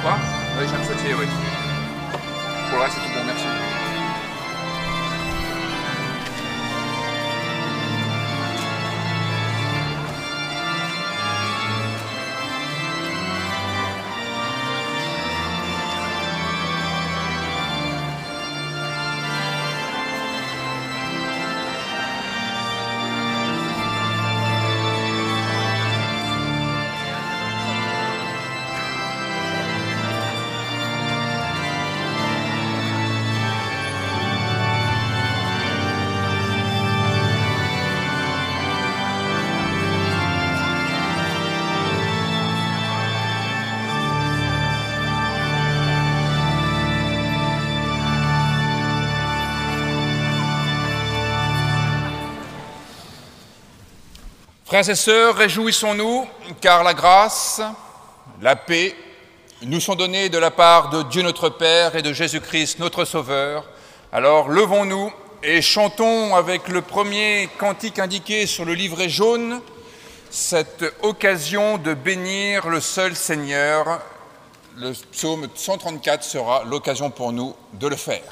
Quoi? Oui, j'aime sautier, oui. Pour le reste, c'est tout bon, merci. Frères et sœurs, réjouissons-nous, car la grâce, la paix, nous sont données de la part de Dieu notre Père et de Jésus-Christ notre Sauveur. Alors levons-nous et chantons avec le premier cantique indiqué sur le livret jaune cette occasion de bénir le seul Seigneur. Le psaume 134 sera l'occasion pour nous de le faire.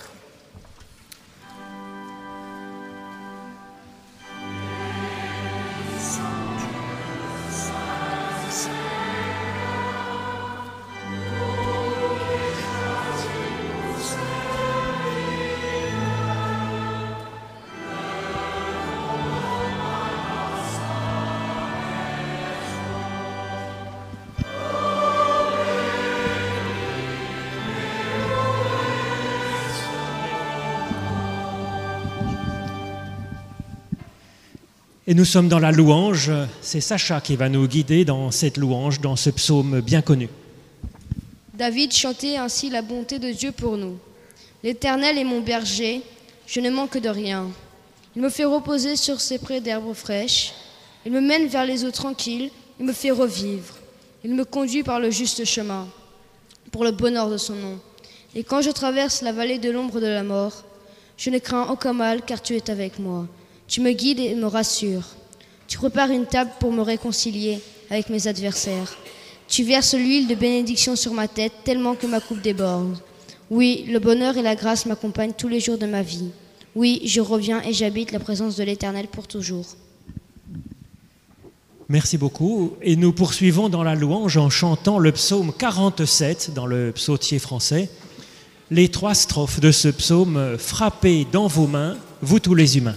Et nous sommes dans la louange, c'est Sacha qui va nous guider dans cette louange, dans ce psaume bien connu. David chantait ainsi la bonté de Dieu pour nous. L'Éternel est mon berger, je ne manque de rien. Il me fait reposer sur ses prés d'herbes fraîches. Il me mène vers les eaux tranquilles, il me fait revivre. Il me conduit par le juste chemin, pour le bonheur de son nom. Et quand je traverse la vallée de l'ombre de la mort, je ne crains aucun mal car tu es avec moi. Tu me guides et me rassures. Tu prépares une table pour me réconcilier avec mes adversaires. Tu verses l'huile de bénédiction sur ma tête tellement que ma coupe déborde. Oui, le bonheur et la grâce m'accompagnent tous les jours de ma vie. Oui, je reviens et j'habite la présence de l'Éternel pour toujours. Merci beaucoup. Et nous poursuivons dans la louange en chantant le psaume 47 dans le psautier français. Les 3 strophes de ce psaume, frappez dans vos mains, vous tous les humains.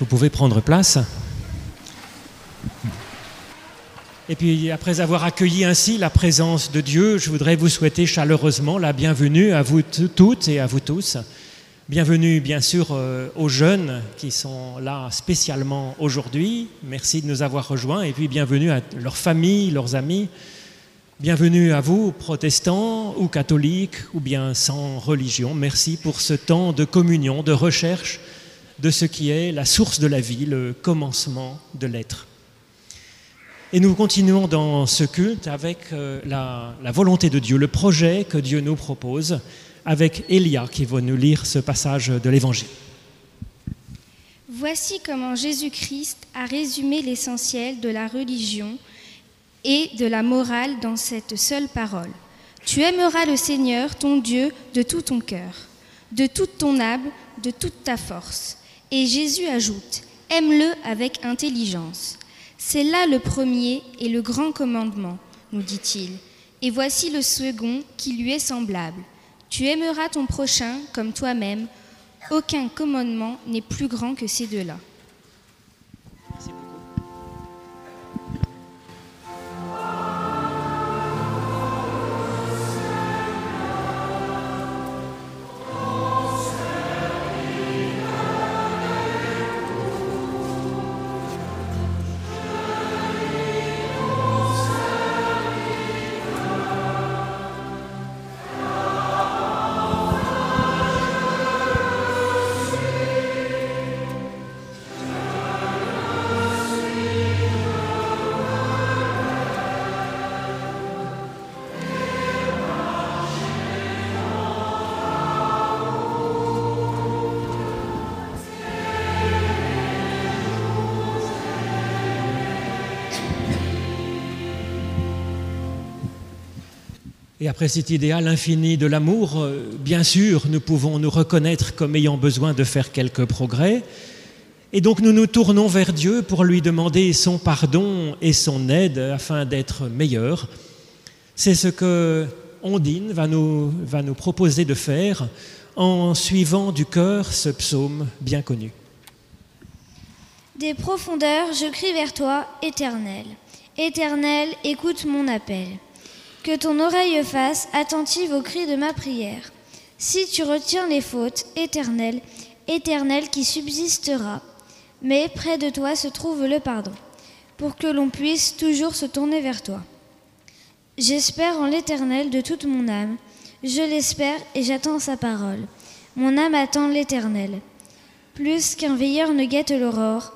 Vous pouvez prendre place. Et puis, après avoir accueilli ainsi la présence de Dieu, je voudrais vous souhaiter chaleureusement la bienvenue à vous toutes et à vous tous. Bienvenue, bien sûr, aux jeunes qui sont là spécialement aujourd'hui. Merci de nous avoir rejoints. Et puis, bienvenue à leurs familles, leurs amis. Bienvenue à vous, protestants ou catholiques, ou bien sans religion. Merci pour ce temps de communion, de recherche de ce qui est la source de la vie, le commencement de l'être. Et nous continuons dans ce culte avec la volonté de Dieu, le projet que Dieu nous propose, avec Elia qui va nous lire ce passage de l'Évangile. Voici comment Jésus-Christ a résumé l'essentiel de la religion et de la morale dans cette seule parole. Tu aimeras le Seigneur, ton Dieu, de tout ton cœur, de toute ton âme, de toute ta force. Et Jésus ajoute, aime-le avec intelligence. C'est là le premier et le grand commandement, nous dit-il. Et voici le second qui lui est semblable. Tu aimeras ton prochain comme toi-même. Aucun commandement n'est plus grand que ces deux-là. Merci beaucoup. Et après cet idéal infini de l'amour, bien sûr, nous pouvons nous reconnaître comme ayant besoin de faire quelques progrès. Et donc nous nous tournons vers Dieu pour lui demander son pardon et son aide afin d'être meilleurs. C'est ce que Ondine va nous proposer de faire en suivant du cœur ce psaume bien connu. Des profondeurs, je crie vers toi, Éternel. Éternel, écoute mon appel. Que ton oreille fasse attentive aux cris de ma prière. Si tu retiens les fautes, Éternel, Éternel qui subsistera, mais près de toi se trouve le pardon, pour que l'on puisse toujours se tourner vers toi. J'espère en l'Éternel de toute mon âme, je l'espère et j'attends sa parole. Mon âme attend l'Éternel. Plus qu'un veilleur ne guette l'aurore,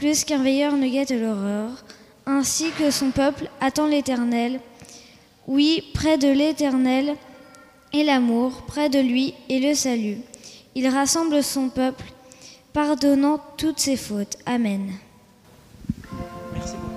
ainsi que son peuple attend l'Éternel. Oui, près de l'Éternel est l'amour, près de lui est le salut. Il rassemble son peuple, pardonnant toutes ses fautes. Amen. Merci beaucoup.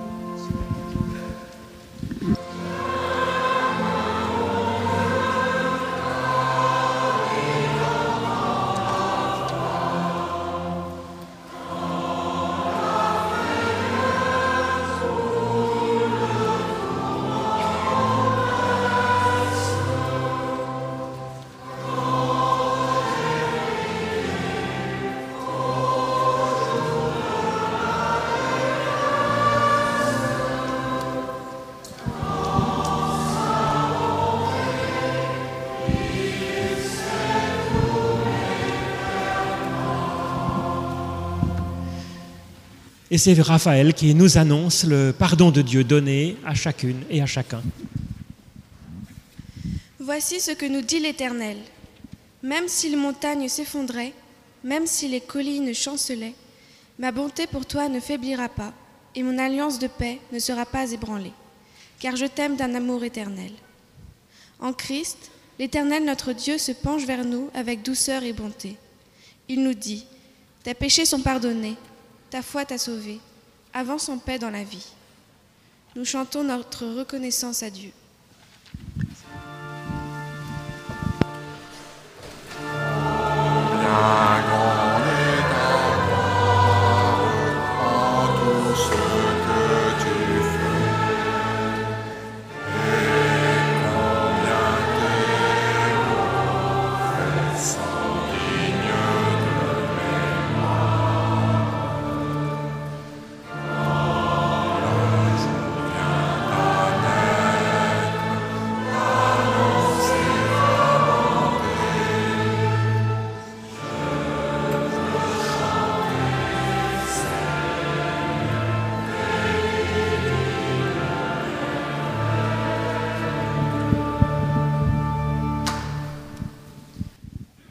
Et c'est Raphaël qui nous annonce le pardon de Dieu donné à chacune et à chacun. Voici ce que nous dit l'Éternel. Même si les montagnes s'effondraient, même si les collines chancelaient, ma bonté pour toi ne faiblira pas, et mon alliance de paix ne sera pas ébranlée, car je t'aime d'un amour éternel. En Christ, l'Éternel notre Dieu se penche vers nous avec douceur et bonté. Il nous dit, tes péchés sont pardonnés, ta foi t'a sauvé, avance en paix dans la vie. Nous chantons notre reconnaissance à Dieu.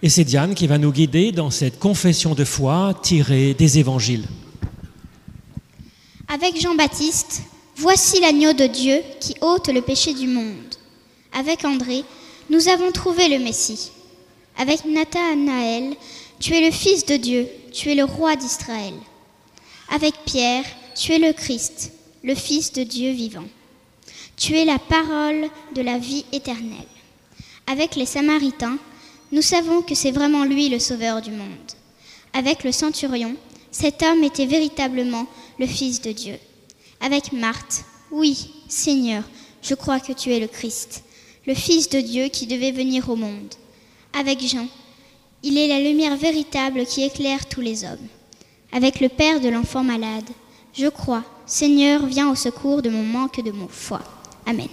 Et c'est Diane qui va nous guider dans cette confession de foi tirée des évangiles. Avec Jean-Baptiste, voici l'agneau de Dieu qui ôte le péché du monde. Avec André, nous avons trouvé le Messie. Avec Nathanaël, tu es le Fils de Dieu, tu es le roi d'Israël. Avec Pierre, tu es le Christ, le Fils de Dieu vivant. Tu es la parole de la vie éternelle. Avec les Samaritains, nous savons que c'est vraiment lui le Sauveur du monde. Avec le centurion, cet homme était véritablement le Fils de Dieu. Avec Marthe, oui, Seigneur, je crois que tu es le Christ, le Fils de Dieu qui devait venir au monde. Avec Jean, il est la lumière véritable qui éclaire tous les hommes. Avec le père de l'enfant malade, je crois, Seigneur, viens au secours de mon manque de foi. Amen.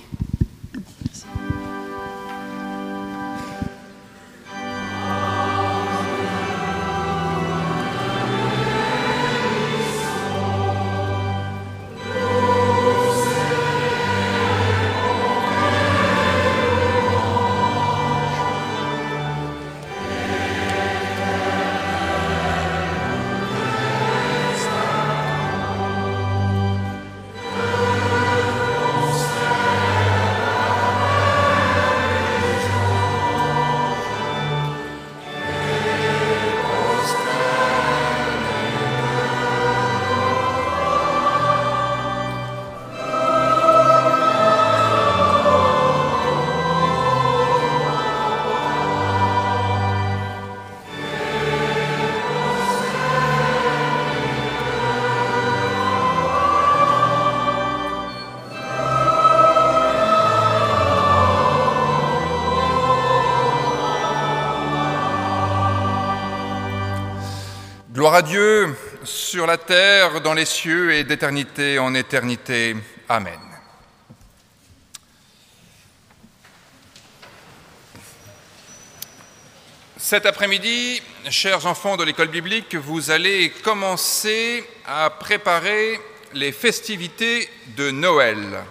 Gloire à Dieu sur la terre, dans les cieux et d'éternité en éternité. Amen. Cet après-midi, chers enfants de l'école biblique, vous allez commencer à préparer les festivités de Noël.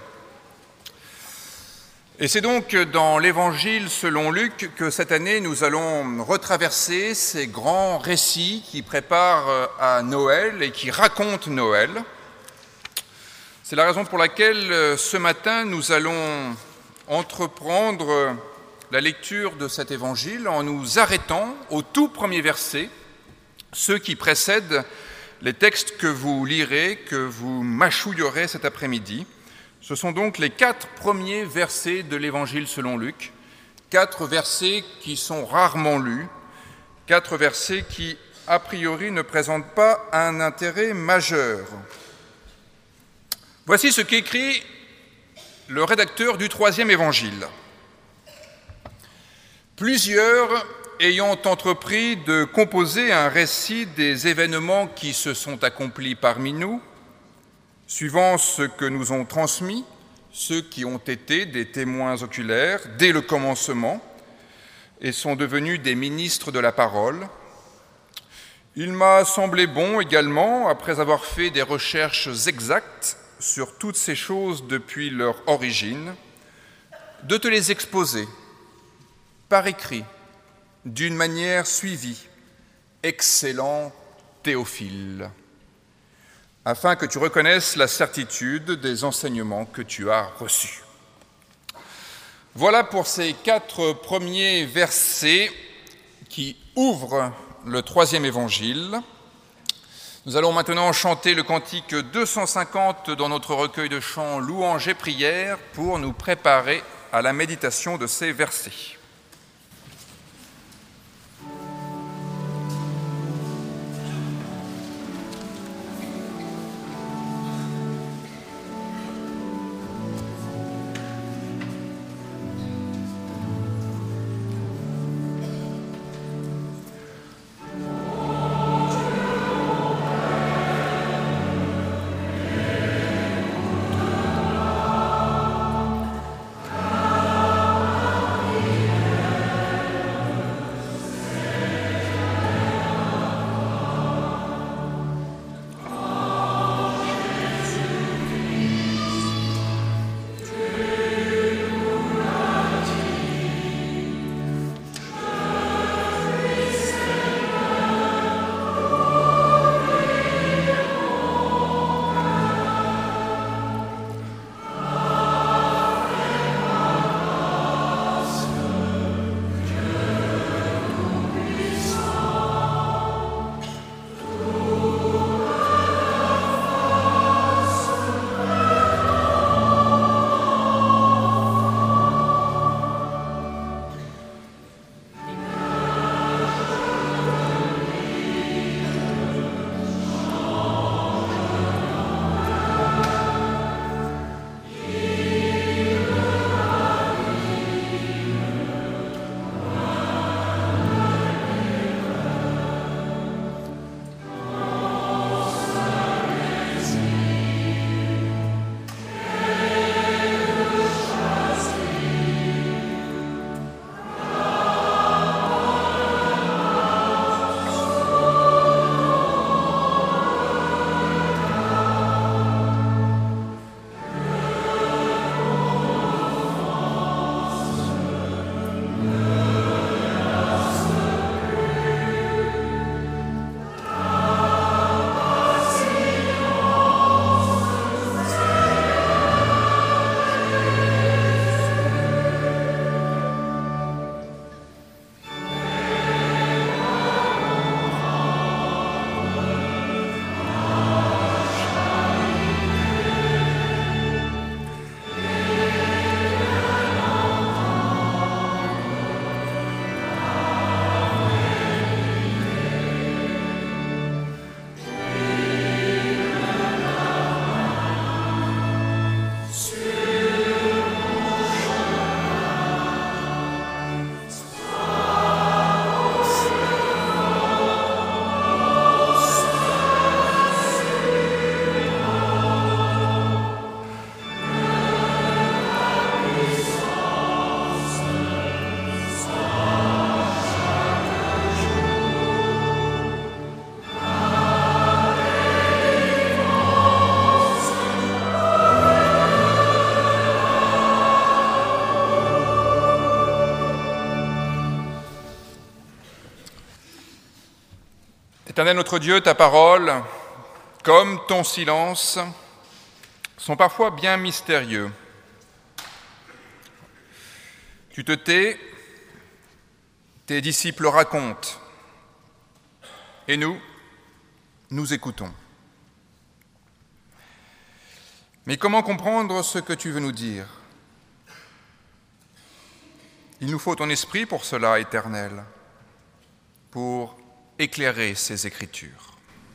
Et c'est donc dans l'Évangile selon Luc que cette année nous allons retraverser ces grands récits qui préparent à Noël et qui racontent Noël. C'est la raison pour laquelle ce matin nous allons entreprendre la lecture de cet Évangile en nous arrêtant au tout premier verset, ceux qui précèdent les textes que vous lirez, que vous mâchouillerez cet après-midi. Ce sont donc les 4 premiers versets de l'Évangile selon Luc, 4 versets qui sont rarement lus, 4 versets qui, a priori, ne présentent pas un intérêt majeur. Voici ce qu'écrit le rédacteur du 3e Évangile. Plusieurs ayant entrepris de composer un récit des événements qui se sont accomplis parmi nous, suivant ce que nous ont transmis ceux qui ont été des témoins oculaires dès le commencement et sont devenus des ministres de la parole, il m'a semblé bon également, après avoir fait des recherches exactes sur toutes ces choses depuis leur origine, de te les exposer par écrit, d'une manière suivie, excellent Théophile, afin que tu reconnaisses la certitude des enseignements que tu as reçus. Voilà pour ces 4 premiers versets qui ouvrent le 3e Évangile. Nous allons maintenant chanter le cantique 250 dans notre recueil de chants Louanges et prières pour nous préparer à la méditation de ces versets. Éternel notre Dieu, ta parole, comme ton silence, sont parfois bien mystérieux. Tu te tais, tes disciples racontent, et nous écoutons. Mais comment comprendre ce que tu veux nous dire? Il nous faut ton esprit pour cela, Éternel, pour éclairer ces Écritures.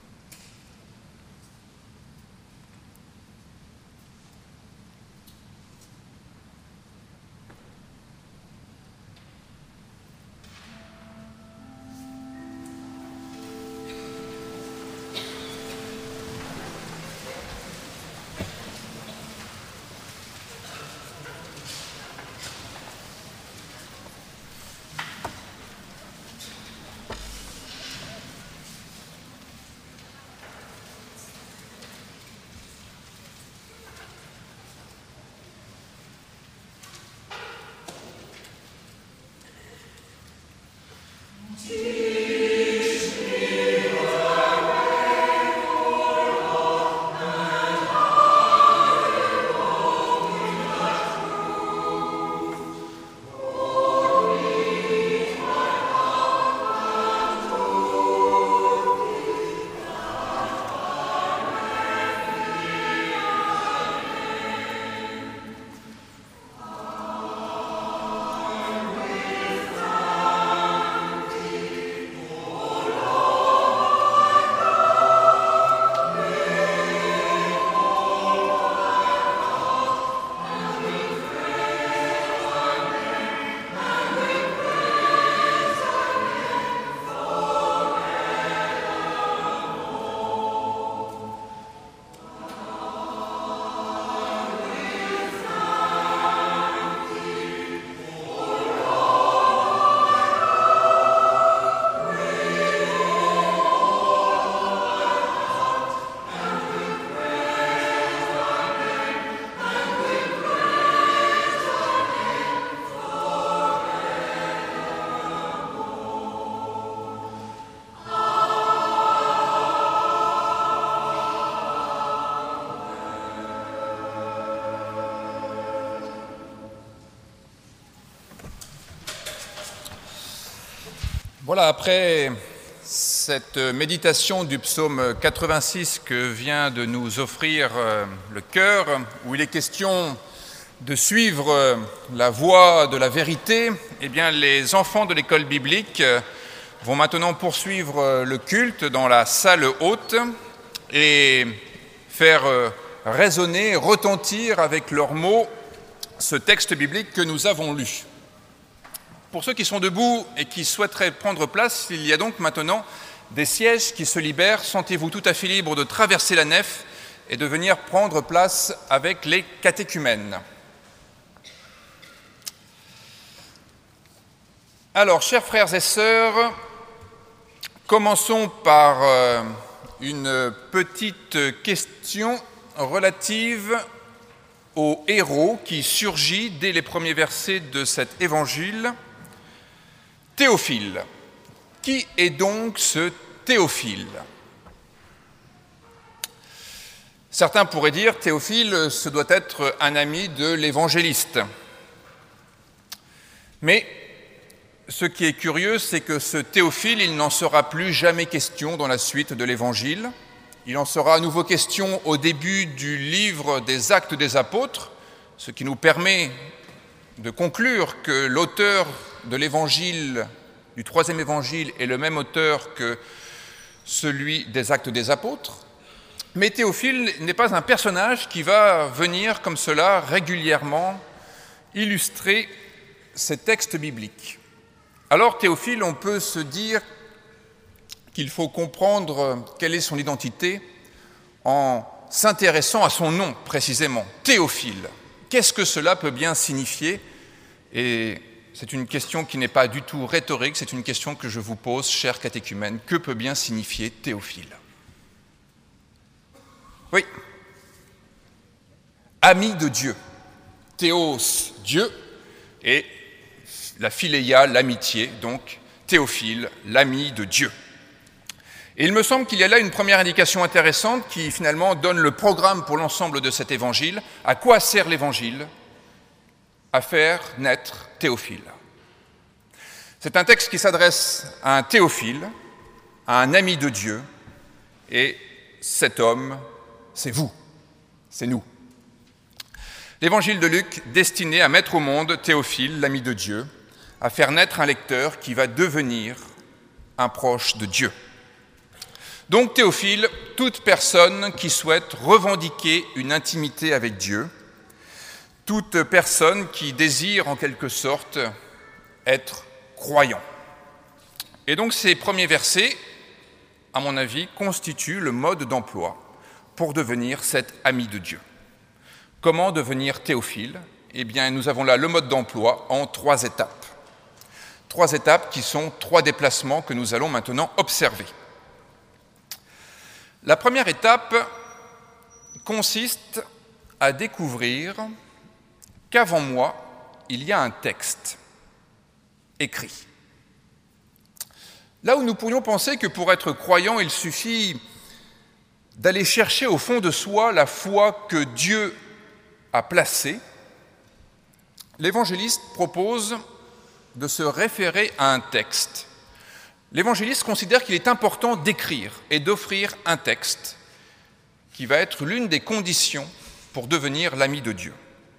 Voilà, après cette méditation du psaume 86 que vient de nous offrir le chœur, où il est question de suivre la voie de la vérité, eh bien, les enfants de l'école biblique vont maintenant poursuivre le culte dans la salle haute et faire résonner, retentir avec leurs mots ce texte biblique que nous avons lu. Pour ceux qui sont debout et qui souhaiteraient prendre place, il y a donc maintenant des sièges qui se libèrent. Sentez-vous tout à fait libre de traverser la nef et de venir prendre place avec les catéchumènes. Alors, chers frères et sœurs, commençons par une petite question relative au héros qui surgit dès les premiers versets de cet évangile. Théophile. Qui est donc ce Théophile? Certains pourraient dire Théophile, ce doit être un ami de l'évangéliste. Mais ce qui est curieux, c'est que ce Théophile, il n'en sera plus jamais question dans la suite de l'évangile. Il en sera à nouveau question au début du livre des Actes des Apôtres, ce qui nous permet de conclure que l'auteur de l'évangile, du troisième évangile, est le même auteur que celui des Actes des Apôtres. Mais Théophile n'est pas un personnage qui va venir comme cela régulièrement illustrer ces textes bibliques. Alors Théophile, on peut se dire qu'il faut comprendre quelle est son identité en s'intéressant à son nom précisément, Théophile. Qu'est-ce que cela peut bien signifier? Et c'est une question qui n'est pas du tout rhétorique, c'est une question que je vous pose, chers catéchumènes. Que peut bien signifier Théophile? Oui. Ami de Dieu. Théos, Dieu, et la philéia, l'amitié, donc Théophile, l'ami de Dieu. Et il me semble qu'il y a là une première indication intéressante qui finalement donne le programme pour l'ensemble de cet évangile. À quoi sert l'évangile? À faire naître Théophile. C'est un texte qui s'adresse à un Théophile, à un ami de Dieu, et cet homme, c'est vous, c'est nous. L'évangile de Luc, destiné à mettre au monde Théophile, l'ami de Dieu, à faire naître un lecteur qui va devenir un proche de Dieu. Donc Théophile, toute personne qui souhaite revendiquer une intimité avec Dieu, toute personne qui désire en quelque sorte être croyant. Et donc ces premiers versets, à mon avis, constituent le mode d'emploi pour devenir cet ami de Dieu. Comment devenir Théophile? Eh bien, nous avons là le mode d'emploi en 3 étapes. 3 étapes qui sont 3 déplacements que nous allons maintenant observer. La première étape consiste à découvrir qu'avant moi, il y a un texte écrit. Là où nous pourrions penser que pour être croyant, il suffit d'aller chercher au fond de soi la foi que Dieu a placée, l'évangéliste propose de se référer à un texte. L'évangéliste considère qu'il est important d'écrire et d'offrir un texte qui va être l'une des conditions pour devenir l'ami de Dieu.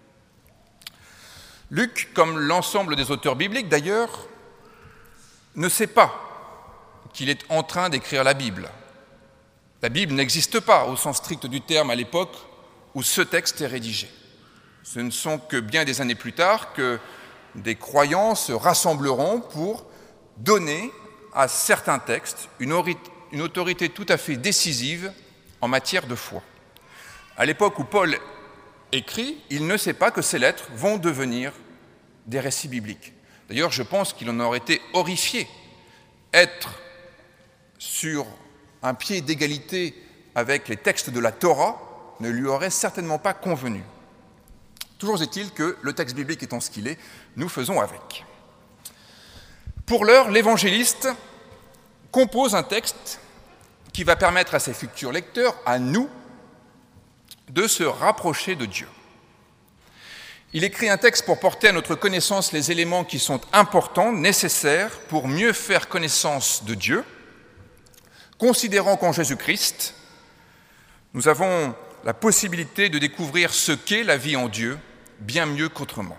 Luc, comme l'ensemble des auteurs bibliques d'ailleurs, ne sait pas qu'il est en train d'écrire la Bible. La Bible n'existe pas au sens strict du terme à l'époque où ce texte est rédigé. Ce ne sont que bien des années plus tard que des croyants se rassembleront pour donner à certains textes une autorité tout à fait décisive en matière de foi. À l'époque où Paul écrit, il ne sait pas que ces lettres vont devenir des récits bibliques. D'ailleurs, je pense qu'il en aurait été horrifié. Être sur un pied d'égalité avec les textes de la Torah ne lui aurait certainement pas convenu. Toujours est-il que le texte biblique étant ce qu'il est, nous faisons avec. Pour l'heure, l'évangéliste compose un texte qui va permettre à ses futurs lecteurs, à nous, de se rapprocher de Dieu. Il écrit un texte pour porter à notre connaissance les éléments qui sont importants, nécessaires pour mieux faire connaissance de Dieu, considérant qu'en Jésus-Christ, nous avons la possibilité de découvrir ce qu'est la vie en Dieu bien mieux qu'autrement.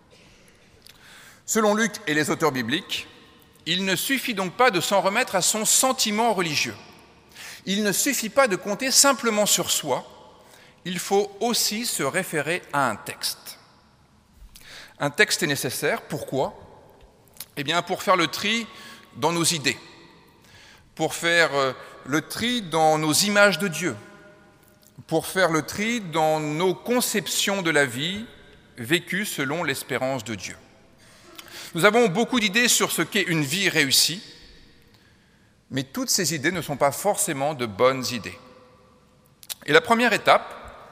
Selon Luc et les auteurs bibliques, il ne suffit donc pas de s'en remettre à son sentiment religieux. Il ne suffit pas de compter simplement sur soi, il faut aussi se référer à un texte. Un texte est nécessaire, pourquoi? Eh bien, pour faire le tri dans nos idées, pour faire le tri dans nos images de Dieu, pour faire le tri dans nos conceptions de la vie vécue selon l'espérance de Dieu. Nous avons beaucoup d'idées sur ce qu'est une vie réussie, mais toutes ces idées ne sont pas forcément de bonnes idées. Et la première étape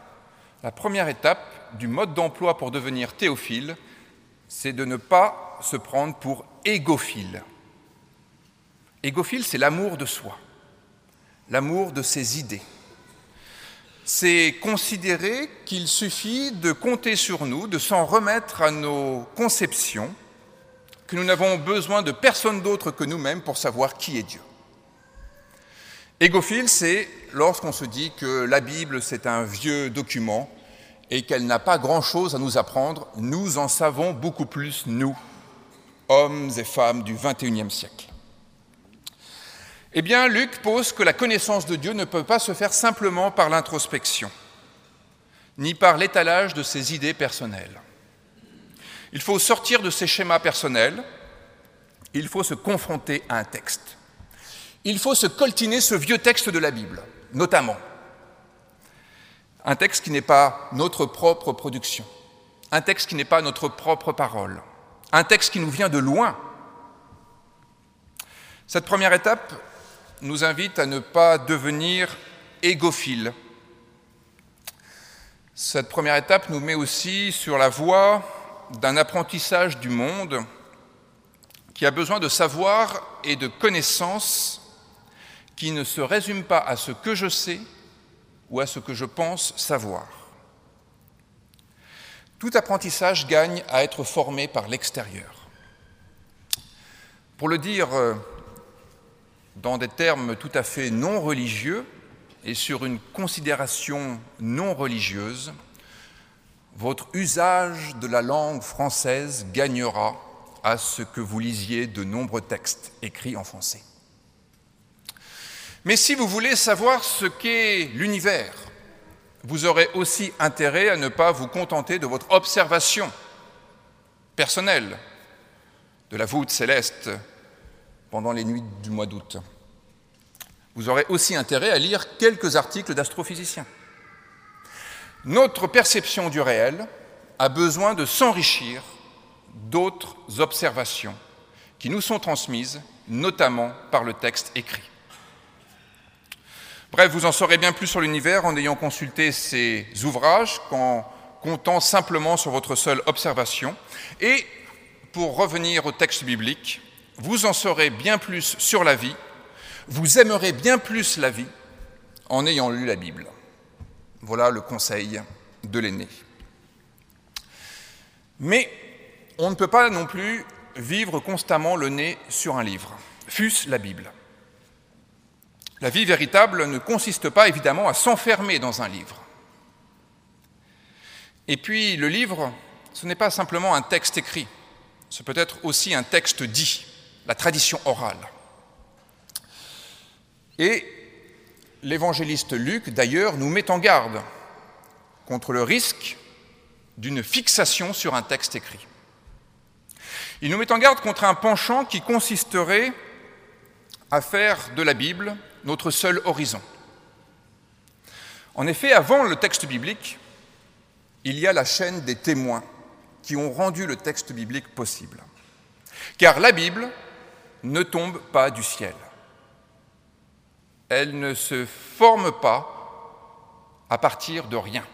du mode d'emploi pour devenir théophile, c'est de ne pas se prendre pour égophile. Égophile, c'est l'amour de soi, l'amour de ses idées. C'est considérer qu'il suffit de compter sur nous, de s'en remettre à nos conceptions, que nous n'avons besoin de personne d'autre que nous-mêmes pour savoir qui est Dieu. Égophile, c'est lorsqu'on se dit que la Bible, c'est un vieux document et qu'elle n'a pas grand-chose à nous apprendre. Nous en savons beaucoup plus, nous, hommes et femmes du XXIe siècle. Eh bien, Luc pose que la connaissance de Dieu ne peut pas se faire simplement par l'introspection, ni par l'étalage de ses idées personnelles. Il faut sortir de ses schémas personnels, il faut se confronter à un texte. Il faut se coltiner ce vieux texte de la Bible, notamment. Un texte qui n'est pas notre propre production, un texte qui n'est pas notre propre parole, un texte qui nous vient de loin. Cette première étape nous invite à ne pas devenir égophile. Cette première étape nous met aussi sur la voie d'un apprentissage du monde qui a besoin de savoir et de connaissances qui ne se résume pas à ce que je sais ou à ce que je pense savoir. Tout apprentissage gagne à être formé par l'extérieur. Pour le dire dans des termes tout à fait non religieux et sur une considération non religieuse, votre usage de la langue française gagnera à ce que vous lisiez de nombreux textes écrits en français. Mais si vous voulez savoir ce qu'est l'univers, vous aurez aussi intérêt à ne pas vous contenter de votre observation personnelle de la voûte céleste pendant les nuits du mois d'août. Vous aurez aussi intérêt à lire quelques articles d'astrophysiciens. Notre perception du réel a besoin de s'enrichir d'autres observations qui nous sont transmises, notamment par le texte écrit. Bref, vous en saurez bien plus sur l'univers en ayant consulté ces ouvrages qu'en comptant simplement sur votre seule observation. Et pour revenir au texte biblique, vous en saurez bien plus sur la vie, vous aimerez bien plus la vie en ayant lu la Bible. Voilà le conseil de l'aîné. Mais on ne peut pas non plus vivre constamment le nez sur un livre, fût-ce la Bible. La vie véritable ne consiste pas évidemment à s'enfermer dans un livre. Et puis le livre, ce n'est pas simplement un texte écrit, ce peut être aussi un texte dit, la tradition orale. Et l'évangéliste Luc, d'ailleurs, nous met en garde contre le risque d'une fixation sur un texte écrit. Il nous met en garde contre un penchant qui consisterait à faire de la Bible notre seul horizon. En effet, avant le texte biblique, il y a la chaîne des témoins qui ont rendu le texte biblique possible. Car la Bible ne tombe pas du ciel. Elle ne se forme pas à partir de rien.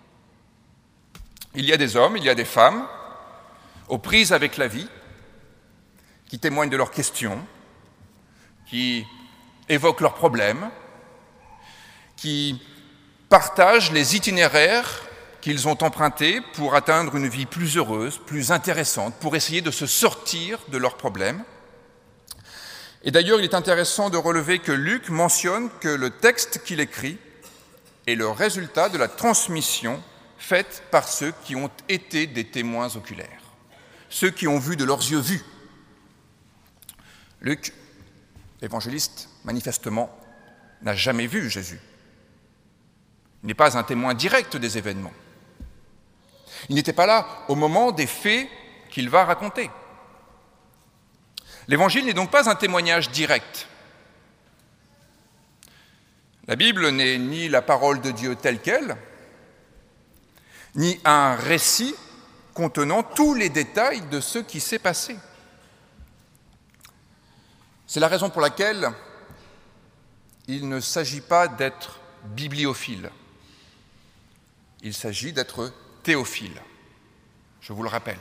Il y a des hommes, il y a des femmes, aux prises avec la vie, qui témoignent de leurs questions, qui évoquent leurs problèmes, qui partagent les itinéraires qu'ils ont empruntés pour atteindre une vie plus heureuse, plus intéressante, pour essayer de se sortir de leurs problèmes. Et d'ailleurs, il est intéressant de relever que Luc mentionne que le texte qu'il écrit est le résultat de la transmission faite par ceux qui ont été des témoins oculaires, ceux qui ont vu de leurs yeux vus. Luc, l'évangéliste, manifestement, n'a jamais vu Jésus. Il n'est pas un témoin direct des événements. Il n'était pas là au moment des faits qu'il va raconter. L'Évangile n'est donc pas un témoignage direct. La Bible n'est ni la parole de Dieu telle qu'elle, ni un récit contenant tous les détails de ce qui s'est passé. C'est la raison pour laquelle il ne s'agit pas d'être bibliophile. Il s'agit d'être théophile. Je vous le rappelle.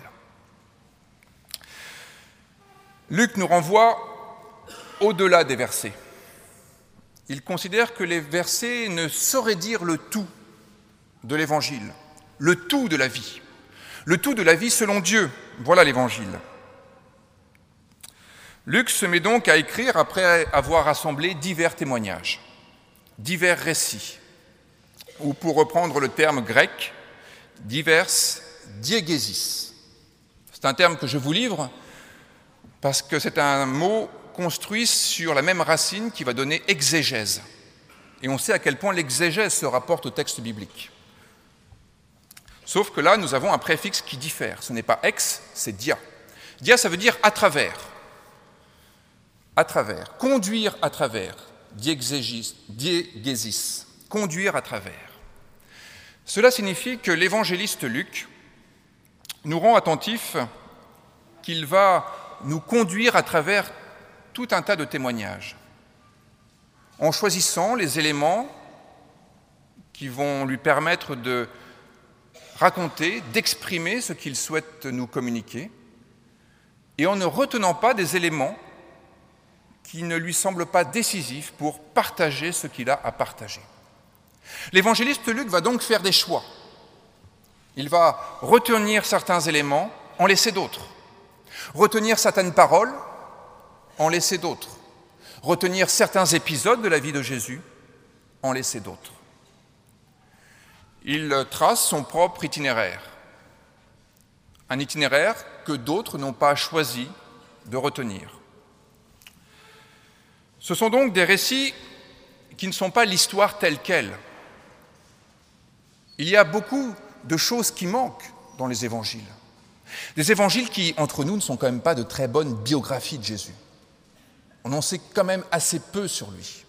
Luc nous renvoie au-delà des versets. Il considère que les versets ne sauraient dire le tout de l'Évangile, le tout de la vie. Le tout de la vie selon Dieu, voilà l'Évangile. Luc se met donc à écrire après avoir rassemblé divers témoignages, divers récits, ou pour reprendre le terme grec, divers diégésis. C'est un terme que je vous livre parce que c'est un mot construit sur la même racine qui va donner exégèse. Et on sait à quel point l'exégèse se rapporte au texte biblique. Sauf que là, nous avons un préfixe qui diffère. Ce n'est pas ex, c'est dia. Dia, ça veut dire à travers. À travers. Conduire à travers. Diégésis. Conduire à travers. Cela signifie que l'évangéliste Luc nous rend attentifs qu'il va nous conduire à travers tout un tas de témoignages, en choisissant les éléments qui vont lui permettre de raconter, d'exprimer ce qu'il souhaite nous communiquer, et en ne retenant pas des éléments qui ne lui semblent pas décisifs pour partager ce qu'il a à partager. L'évangéliste Luc va donc faire des choix. Il va retenir certains éléments, en laisser d'autres. Retenir certaines paroles, en laisser d'autres. Retenir certains épisodes de la vie de Jésus, en laisser d'autres. Il trace son propre itinéraire. Un itinéraire que d'autres n'ont pas choisi de retenir. Ce sont donc des récits qui ne sont pas l'histoire telle qu'elle. Il y a beaucoup de choses qui manquent dans les évangiles. Des évangiles qui, entre nous, ne sont quand même pas de très bonnes biographies de Jésus. On en sait quand même assez peu sur lui.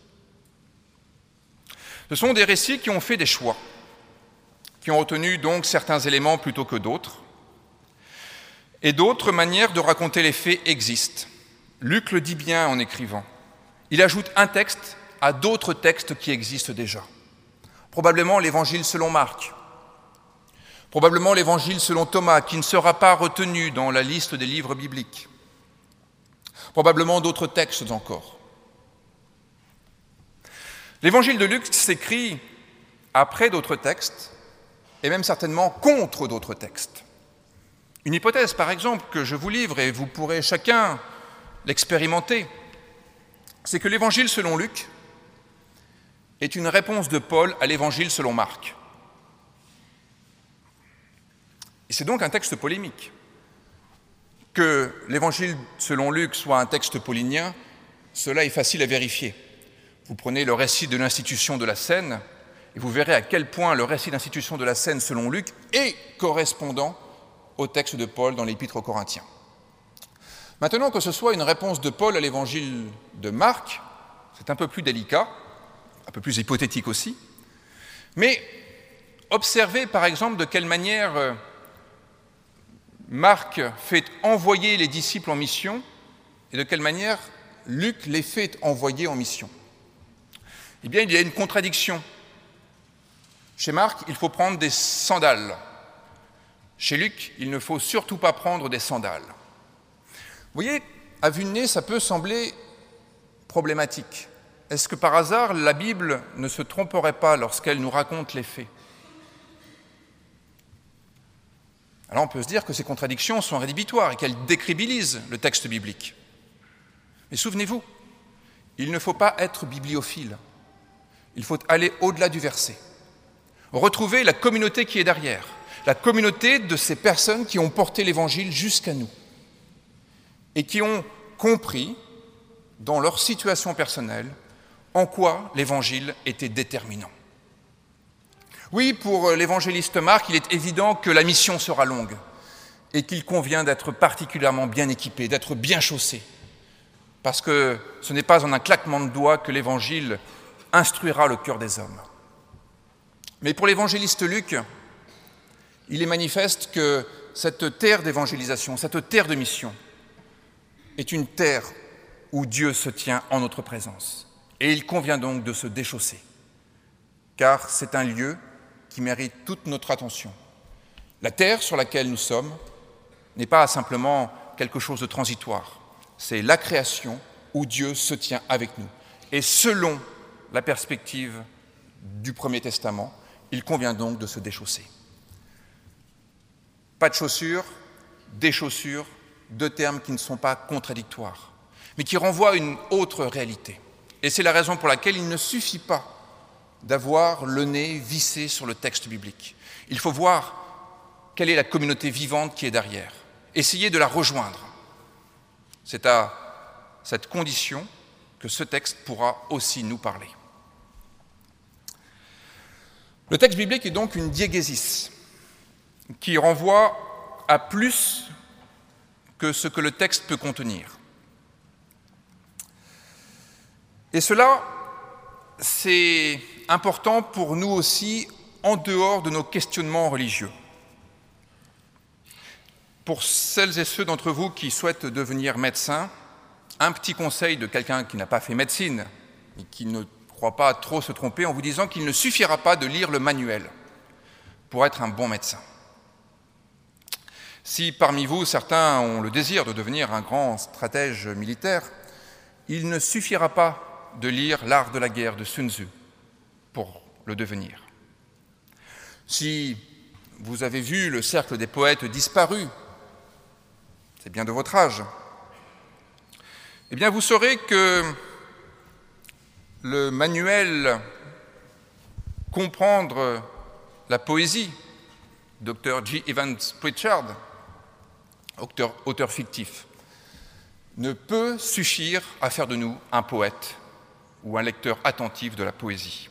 Ce sont des récits qui ont fait des choix, qui ont retenu donc certains éléments plutôt que d'autres. Et d'autres manières de raconter les faits existent. Luc le dit bien en écrivant. Il ajoute un texte à d'autres textes qui existent déjà. Probablement l'évangile selon Marc, probablement l'évangile selon Thomas, qui ne sera pas retenu dans la liste des livres bibliques, probablement d'autres textes encore. L'évangile de Luc s'écrit après d'autres textes, et même certainement contre d'autres textes. Une hypothèse, par exemple, que je vous livre, et vous pourrez chacun l'expérimenter, c'est que l'évangile selon Luc est une réponse de Paul à l'évangile selon Marc. Et c'est donc un texte polémique. Que l'évangile selon Luc soit un texte paulinien, cela est facile à vérifier. Vous prenez le récit de l'institution de la Seine, et vous verrez à quel point le récit d'institution de la Seine selon Luc est correspondant au texte de Paul dans l'Épître aux Corinthiens. Maintenant, que ce soit une réponse de Paul à l'évangile de Marc, c'est un peu plus délicat, un peu plus hypothétique aussi, mais observez par exemple de quelle manière Marc fait envoyer les disciples en mission et de quelle manière Luc les fait envoyer en mission. Eh bien, il y a une contradiction. Chez Marc, il faut prendre des sandales. Chez Luc, il ne faut surtout pas prendre des sandales. Vous voyez, à vue de nez, ça peut sembler problématique. Est-ce que par hasard, la Bible ne se tromperait pas lorsqu'elle nous raconte les faits ? Alors on peut se dire que ces contradictions sont rédhibitoires et qu'elles décrédibilisent le texte biblique. Mais souvenez-vous, il ne faut pas être bibliophile. Il faut aller au-delà du verset. Retrouver la communauté qui est derrière, la communauté de ces personnes qui ont porté l'Évangile jusqu'à nous et qui ont compris, dans leur situation personnelle, en quoi l'Évangile était déterminant. Oui, pour l'évangéliste Marc, il est évident que la mission sera longue et qu'il convient d'être particulièrement bien équipé, d'être bien chaussé, parce que ce n'est pas en un claquement de doigts que l'Évangile instruira le cœur des hommes. Mais pour l'évangéliste Luc, il est manifeste que cette terre d'évangélisation, cette terre de mission, est une terre où Dieu se tient en notre présence. Et il convient donc de se déchausser, car c'est un lieu qui mérite toute notre attention. La terre sur laquelle nous sommes n'est pas simplement quelque chose de transitoire, c'est la création où Dieu se tient avec nous. Et selon la perspective du Premier Testament, il convient donc de se déchausser. Pas de chaussures, des chaussures, deux termes qui ne sont pas contradictoires, mais qui renvoient à une autre réalité. Et c'est la raison pour laquelle il ne suffit pas d'avoir le nez vissé sur le texte biblique. Il faut voir quelle est la communauté vivante qui est derrière, essayer de la rejoindre. C'est à cette condition que ce texte pourra aussi nous parler. Le texte biblique est donc une diégésis qui renvoie à plus que ce que le texte peut contenir. Et cela, c'est important pour nous aussi en dehors de nos questionnements religieux. Pour celles et ceux d'entre vous qui souhaitent devenir médecins, un petit conseil de quelqu'un qui n'a pas fait médecine et qui ne croit pas trop se tromper en vous disant qu'il ne suffira pas de lire le manuel pour être un bon médecin. Si parmi vous, certains ont le désir de devenir un grand stratège militaire, il ne suffira pas de lire L'art de la guerre de Sun Tzu pour le devenir. Si vous avez vu le cercle des poètes disparus, c'est bien de votre âge, eh bien vous saurez que le manuel Comprendre la poésie, Dr. G. Evans Pritchard, auteur fictif, ne peut suffire à faire de nous un poète ou un lecteur attentif de la poésie.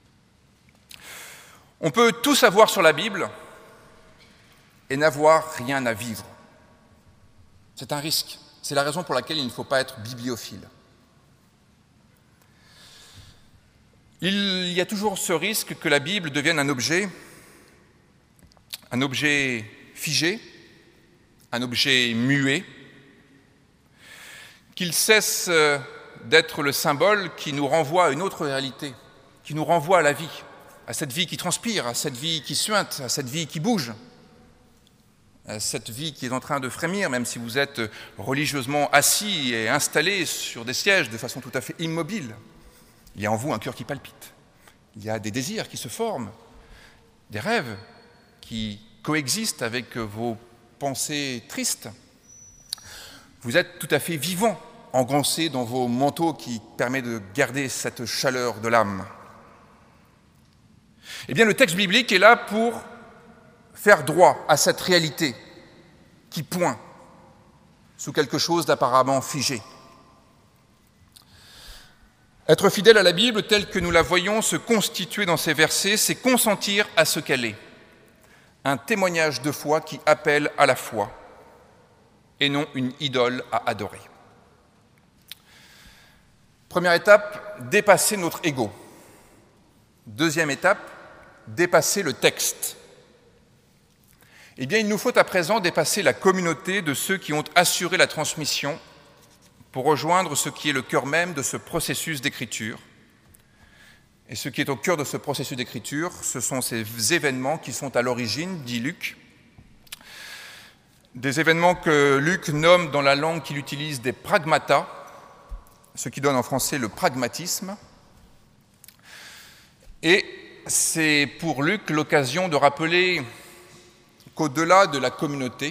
On peut tout savoir sur la Bible et n'avoir rien à vivre. C'est un risque. C'est la raison pour laquelle il ne faut pas être bibliophile. Il y a toujours ce risque que la Bible devienne un objet figé, un objet muet, qu'il cesse d'être le symbole qui nous renvoie à une autre réalité, qui nous renvoie à la vie, à cette vie qui transpire, à cette vie qui suinte, à cette vie qui bouge, à cette vie qui est en train de frémir, même si vous êtes religieusement assis et installé sur des sièges de façon tout à fait immobile. Il y a en vous un cœur qui palpite, il y a des désirs qui se forment, des rêves qui coexistent avec vos pensées tristes. Vous êtes tout à fait vivant, engoncé dans vos manteaux qui permettent de garder cette chaleur de l'âme. Eh bien, le texte biblique est là pour faire droit à cette réalité qui pointe sous quelque chose d'apparemment figé. Être fidèle à la Bible telle que nous la voyons se constituer dans ces versets, c'est consentir à ce qu'elle est. Un témoignage de foi qui appelle à la foi et non une idole à adorer. Première étape, dépasser notre ego. Deuxième étape, dépasser le texte. Eh bien, il nous faut à présent dépasser la communauté de ceux qui ont assuré la transmission pour rejoindre ce qui est le cœur même de ce processus d'écriture. Et ce qui est au cœur de ce processus d'écriture, ce sont ces événements qui sont à l'origine, dit Luc, des événements que Luc nomme dans la langue qu'il utilise des pragmata, ce qui donne en français le pragmatisme. Et c'est pour Luc l'occasion de rappeler qu'au-delà de la communauté,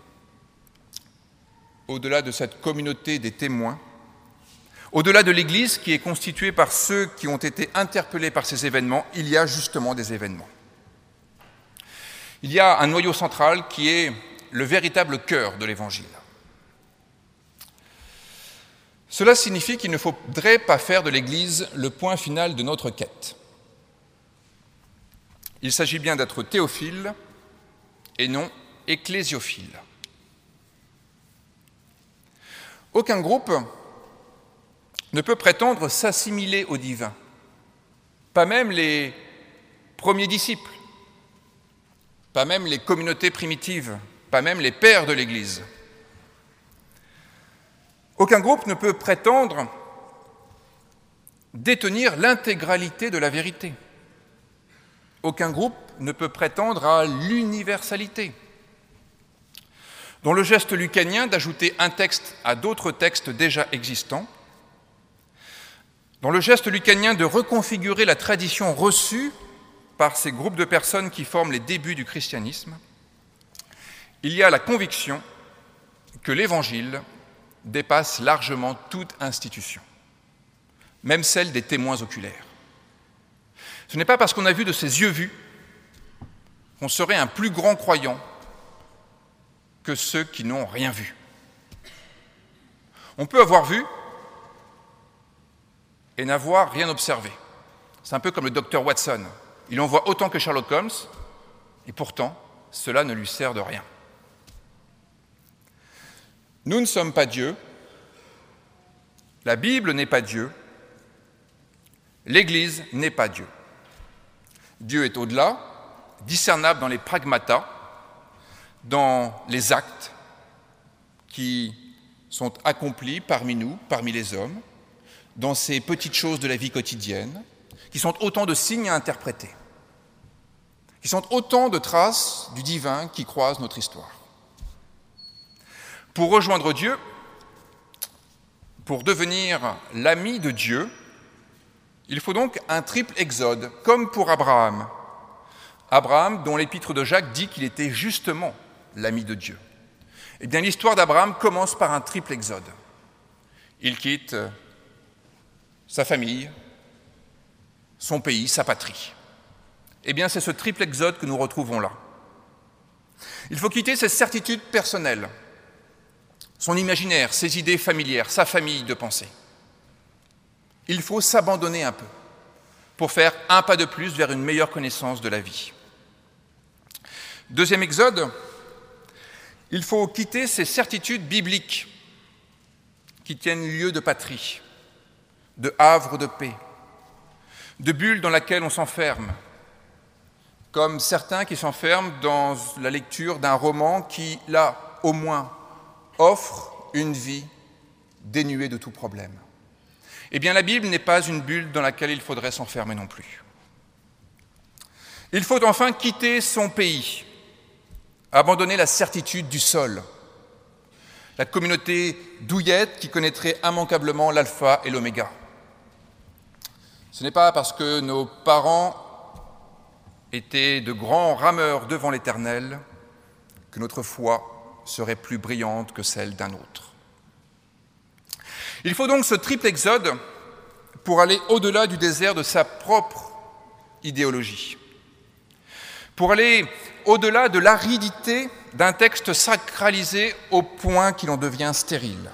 au-delà de cette communauté des témoins, au-delà de l'Église qui est constituée par ceux qui ont été interpellés par ces événements, il y a justement des événements. Il y a un noyau central qui est le véritable cœur de l'Évangile. Cela signifie qu'il ne faudrait pas faire de l'Église le point final de notre quête. Il s'agit bien d'être théophile et non ecclésiophile. Aucun groupe ne peut prétendre s'assimiler au divin, pas même les premiers disciples, pas même les communautés primitives, pas même les pères de l'Église. Aucun groupe ne peut prétendre détenir l'intégralité de la vérité. Aucun groupe ne peut prétendre à l'universalité. Dans le geste lucanien d'ajouter un texte à d'autres textes déjà existants, dans le geste lucanien de reconfigurer la tradition reçue par ces groupes de personnes qui forment les débuts du christianisme, il y a la conviction que l'Évangile dépasse largement toute institution, même celle des témoins oculaires. Ce n'est pas parce qu'on a vu de ses yeux vus qu'on serait un plus grand croyant que ceux qui n'ont rien vu. On peut avoir vu et n'avoir rien observé. C'est un peu comme le docteur Watson. Il en voit autant que Sherlock Holmes, et pourtant, cela ne lui sert de rien. Nous ne sommes pas Dieu, la Bible n'est pas Dieu, l'Église n'est pas Dieu. Dieu est au-delà, discernable dans les pragmata, dans les actes qui sont accomplis parmi nous, parmi les hommes, dans ces petites choses de la vie quotidienne, qui sont autant de signes à interpréter, qui sont autant de traces du divin qui croisent notre histoire. Pour rejoindre Dieu, pour devenir l'ami de Dieu, il faut donc un triple exode, comme pour Abraham. Abraham, dont l'épître de Jacques dit qu'il était justement l'ami de Dieu. Eh bien, l'histoire d'Abraham commence par un triple exode. Il quitte sa famille, son pays, sa patrie. Eh bien, c'est ce triple exode que nous retrouvons là. Il faut quitter ses certitudes personnelles, son imaginaire, ses idées familières, sa famille de pensée. Il faut s'abandonner un peu pour faire un pas de plus vers une meilleure connaissance de la vie. Deuxième exode, il faut quitter ses certitudes bibliques qui tiennent lieu de patrie, de havre de paix, de bulle dans laquelle on s'enferme, comme certains qui s'enferment dans la lecture d'un roman qui, là, au moins, offre une vie dénuée de tout problème. Eh bien, la Bible n'est pas une bulle dans laquelle il faudrait s'enfermer non plus. Il faut enfin quitter son pays, abandonner la certitude du sol, la communauté douillette qui connaîtrait immanquablement l'alpha et l'oméga. Ce n'est pas parce que nos parents étaient de grands rameurs devant l'Éternel que notre foi serait plus brillante que celle d'un autre. Il faut donc ce triple exode pour aller au-delà du désert de sa propre idéologie, pour aller au-delà de l'aridité d'un texte sacralisé au point qu'il en devient stérile,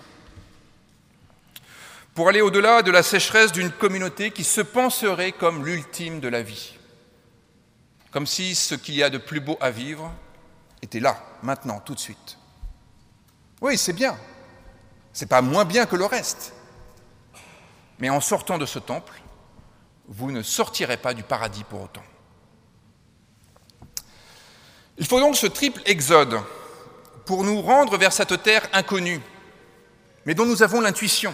pour aller au-delà de la sécheresse d'une communauté qui se penserait comme l'ultime de la vie, comme si ce qu'il y a de plus beau à vivre était là, maintenant, tout de suite. Oui, c'est bien, c'est pas moins bien que le reste, mais en sortant de ce temple, vous ne sortirez pas du paradis pour autant. Il faut donc ce triple exode pour nous rendre vers cette terre inconnue, mais dont nous avons l'intuition.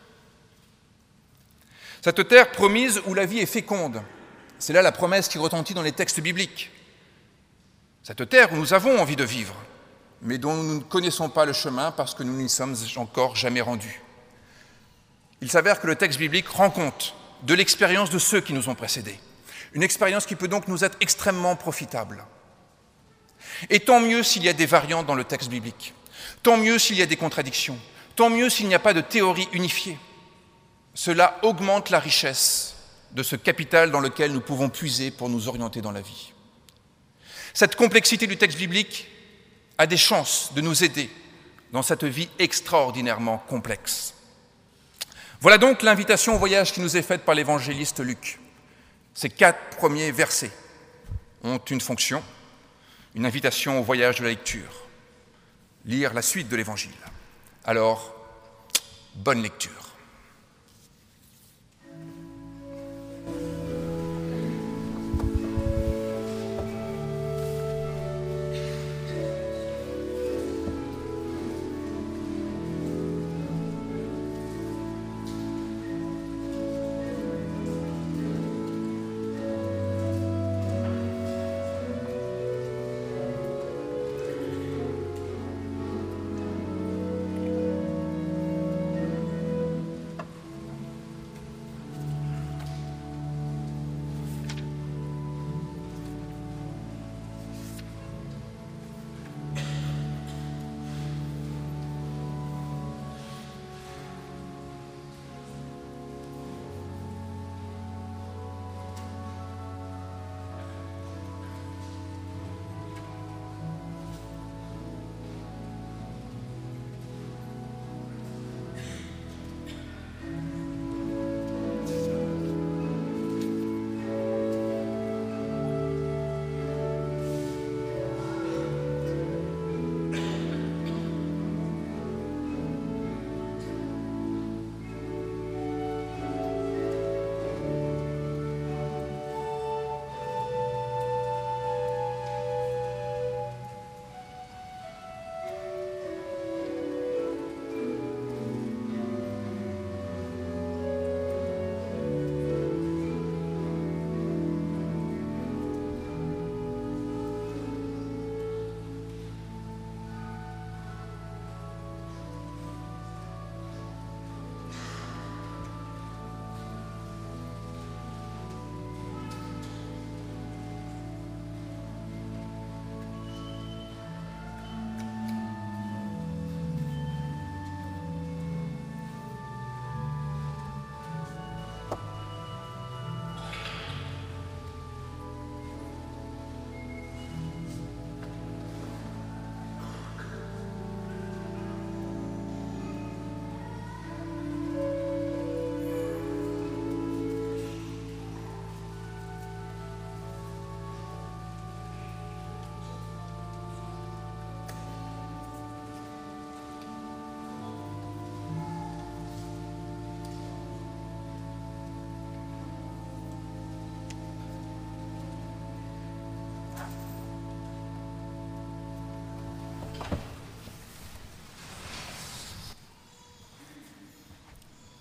Cette terre promise où la vie est féconde, c'est là la promesse qui retentit dans les textes bibliques. Cette terre où nous avons envie de vivre, mais dont nous ne connaissons pas le chemin parce que nous n'y sommes encore jamais rendus. Il s'avère que le texte biblique rend compte de l'expérience de ceux qui nous ont précédés, une expérience qui peut donc nous être extrêmement profitable. Et tant mieux s'il y a des variantes dans le texte biblique, tant mieux s'il y a des contradictions, tant mieux s'il n'y a pas de théorie unifiée. Cela augmente la richesse de ce capital dans lequel nous pouvons puiser pour nous orienter dans la vie. Cette complexité du texte biblique a des chances de nous aider dans cette vie extraordinairement complexe. Voilà donc l'invitation au voyage qui nous est faite par l'évangéliste Luc. Ces 4 premiers versets ont une fonction, une invitation au voyage de la lecture, lire la suite de l'Évangile. Alors, bonne lecture.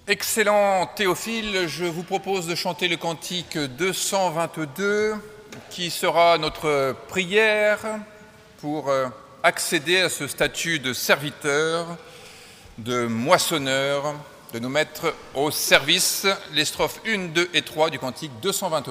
Excellent Théophile, je vous propose de chanter le cantique 222 qui sera notre prière pour accéder à ce statut de serviteur, de moissonneur, de nous mettre au service, les strophes 1, 2 et 3 du cantique 222.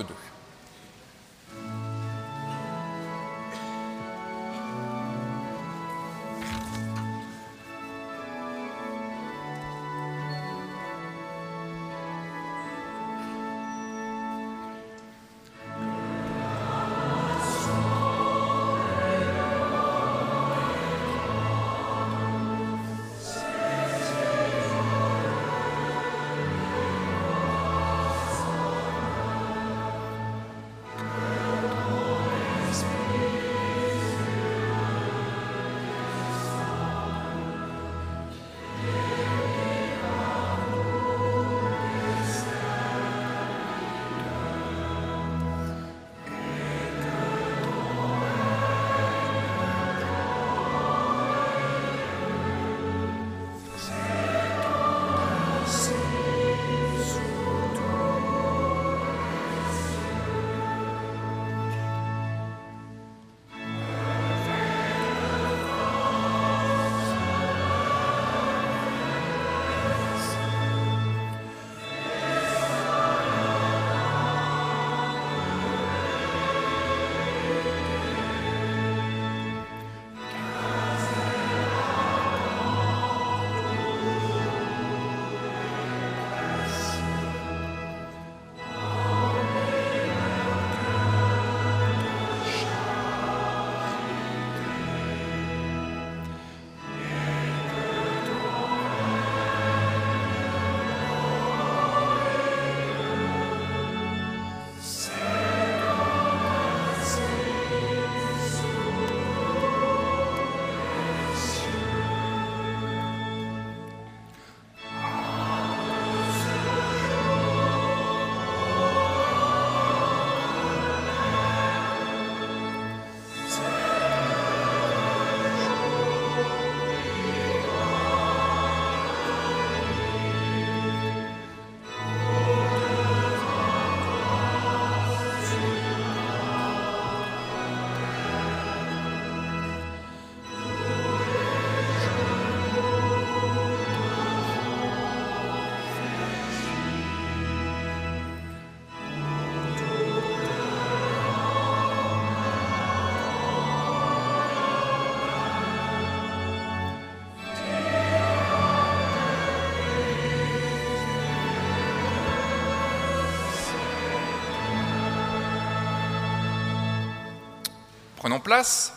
Prenons place.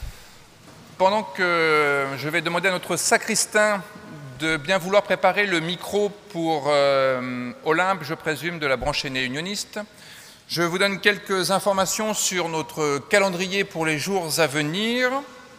Pendant que je vais demander à notre sacristain de bien vouloir préparer le micro pour Olympe, je présume, de la branche aînée unioniste, je vous donne quelques informations sur notre calendrier pour les jours à venir.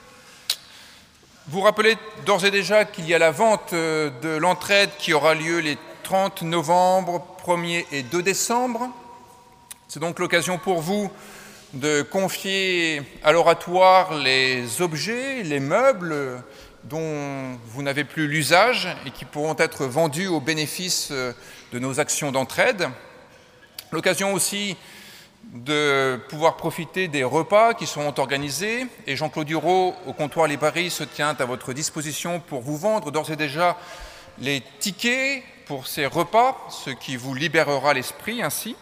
Vous rappelez d'ores et déjà qu'il y a la vente de l'entraide qui aura lieu les 30 novembre, 1er et 2 décembre. C'est donc l'occasion pour vous de confier à l'oratoire les objets, les meubles dont vous n'avez plus l'usage et qui pourront être vendus au bénéfice de nos actions d'entraide. L'occasion aussi de pouvoir profiter des repas qui seront organisés, et Jean-Claude Hureau au comptoir Librairie se tient à votre disposition pour vous vendre d'ores et déjà les tickets pour ces repas, ce qui vous libérera l'esprit ainsi.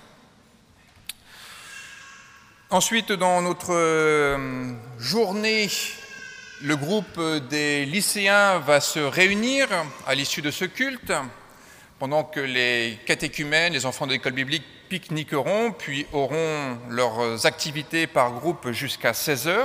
Ensuite, dans notre journée, le groupe des lycéens va se réunir à l'issue de ce culte, pendant que les catéchumènes, les enfants de l'école biblique, pique-niqueront, puis auront leurs activités par groupe jusqu'à 16h.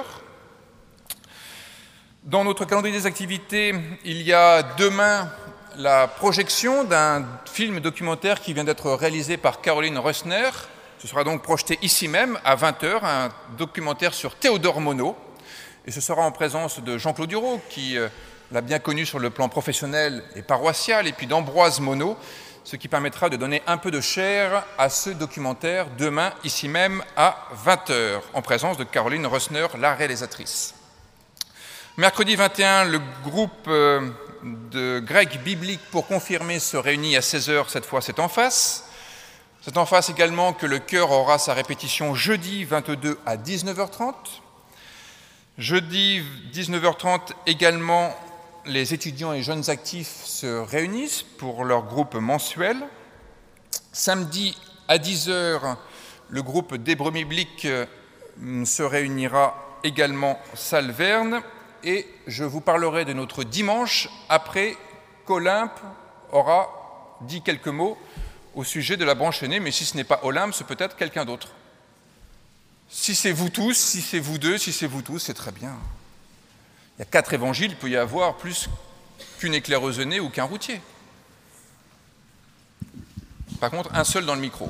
Dans notre calendrier des activités, il y a demain la projection d'un film documentaire qui vient d'être réalisé par Caroline Rössner. Ce sera donc projeté ici même à 20h, un documentaire sur Théodore Monod. Et ce sera en présence de Jean-Claude Hureau, qui l'a bien connu sur le plan professionnel et paroissial, et puis d'Ambroise Monod, ce qui permettra de donner un peu de chair à ce documentaire demain, ici même, à 20h, en présence de Caroline Rössner, la réalisatrice. Mercredi 21, le groupe de grec biblique pour confirmer se réunit à 16h, cette fois c'est en face. C'est en face également que le chœur aura sa répétition jeudi 22 à 19h30. Jeudi 19h30 également, les étudiants et jeunes actifs se réunissent pour leur groupe mensuel. Samedi à 10h, le groupe d'hébreu biblique se réunira également salle Verne. Et je vous parlerai de notre dimanche après qu'Olympe aura dit quelques mots au sujet de la branche aînée, mais si ce n'est pas Olympe, c'est peut-être quelqu'un d'autre. Si c'est vous tous, si c'est vous deux, si c'est vous tous, c'est très bien. Il y a 4 évangiles, il peut y avoir plus qu'une éclaireuse nez ou qu'un routier. Par contre, un seul dans le micro.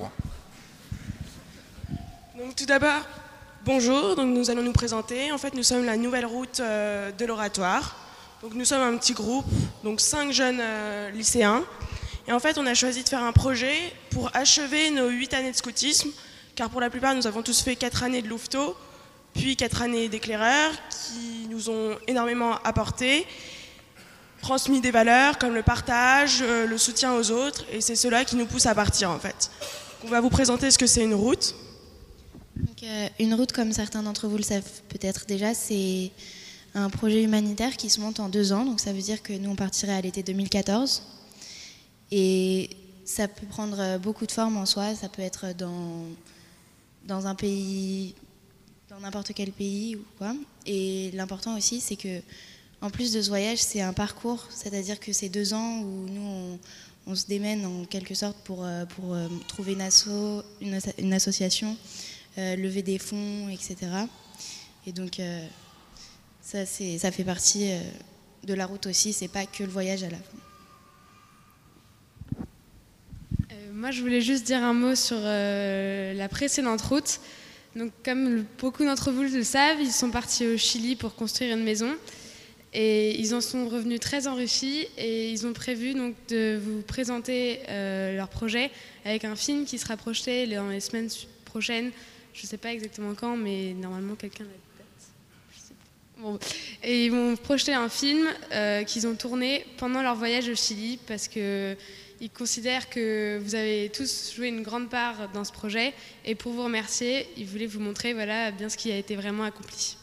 Donc tout d'abord, bonjour, donc nous allons nous présenter. En fait, nous sommes la nouvelle route de l'oratoire. Donc nous sommes un petit groupe, donc 5 jeunes lycéens. Et en fait, on a choisi de faire un projet pour achever nos 8 années de scoutisme, car pour la plupart, nous avons tous fait 4 années de louveteau, puis 4 années d'éclaireurs, qui nous ont énormément apporté, transmis des valeurs comme le partage, le soutien aux autres, et c'est cela qui nous pousse à partir en fait. On va vous présenter ce que c'est une route. Donc, une route, comme certains d'entre vous le savent peut-être déjà, c'est un projet humanitaire qui se monte en 2 ans, donc ça veut dire que nous on partirait à l'été 2014. Et ça peut prendre beaucoup de formes en soi, ça peut être dans un pays, dans n'importe quel pays ou quoi. Et l'important aussi, c'est que, en plus de ce voyage, c'est un parcours, c'est-à-dire que c'est 2 ans où nous, on se démène en quelque sorte pour trouver une association, lever des fonds, etc. Et donc, ça fait partie de la route aussi, c'est pas que le voyage à la fin. Moi, je voulais juste dire un mot sur la précédente route. Donc, comme beaucoup d'entre vous le savent, ils sont partis au Chili pour construire une maison. Et ils en sont revenus très enrichis. Et ils ont prévu donc, de vous présenter leur projet avec un film qui sera projeté dans les semaines prochaines. Je ne sais pas exactement quand, mais normalement, quelqu'un l'a peut-être. Bon. Et ils vont projeter un film qu'ils ont tourné pendant leur voyage au Chili parce que ils considèrent que vous avez tous joué une grande part dans ce projet et pour vous remercier, ils voulaient vous montrer voilà, bien ce qui a été vraiment accompli.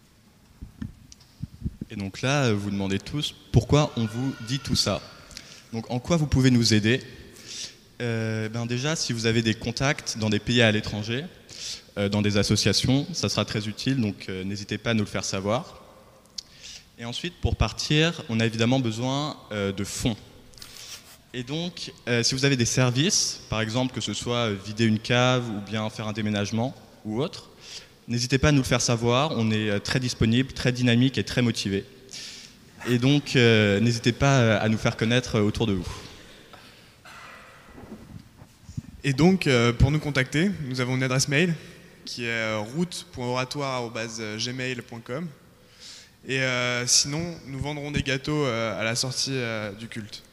Et donc là, vous demandez tous pourquoi on vous dit tout ça. Donc en quoi vous pouvez nous aider ? Déjà, si vous avez des contacts dans des pays à l'étranger, dans des associations, ça sera très utile, donc n'hésitez pas à nous le faire savoir. Et ensuite, pour partir, on a évidemment besoin de fonds. Et donc, si vous avez des services, par exemple que ce soit vider une cave ou bien faire un déménagement ou autre, n'hésitez pas à nous le faire savoir, on est très disponible, très dynamique et très motivé. Et donc, n'hésitez pas à nous faire connaître autour de vous. Et donc, pour nous contacter, nous avons une adresse mail qui est route.oratoire@gmail.com. Et sinon, nous vendrons des gâteaux à la sortie du culte.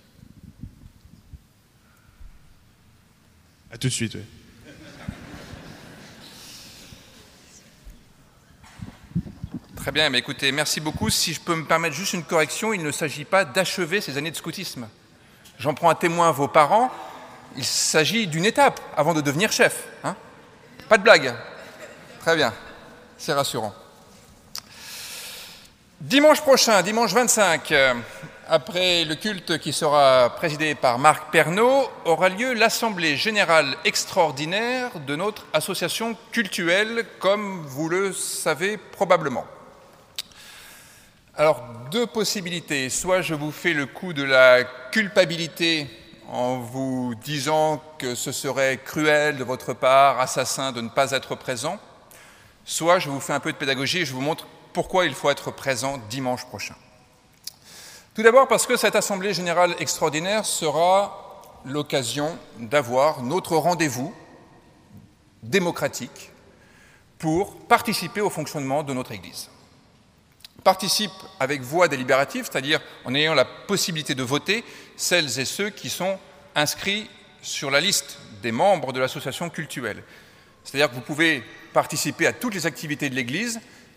À tout de suite, oui. Très bien, mais écoutez, merci beaucoup. Si je peux me permettre juste une correction, il ne s'agit pas d'achever ces années de scoutisme. J'en prends à témoin vos parents, il s'agit d'une étape avant de devenir chef. Hein ? Pas de blague. Très bien, c'est rassurant. Dimanche prochain, dimanche 25, après le culte qui sera présidé par Marc Pernaut, aura lieu l'Assemblée générale extraordinaire de notre association cultuelle, comme vous le savez probablement. Alors, 2 possibilités. Soit je vous fais le coup de la culpabilité en vous disant que ce serait cruel de votre part, assassin, de ne pas être présent. Soit je vous fais un peu de pédagogie et je vous montre pourquoi il faut être présent dimanche prochain. Tout d'abord parce que cette Assemblée générale extraordinaire sera l'occasion d'avoir notre rendez-vous démocratique pour participer au fonctionnement de notre Église. Participe avec voix délibérative, c'est-à-dire en ayant la possibilité de voter celles et ceux qui sont inscrits sur la liste des membres de l'association cultuelle. C'est-à-dire que vous pouvez participer à toutes les activités de l'Église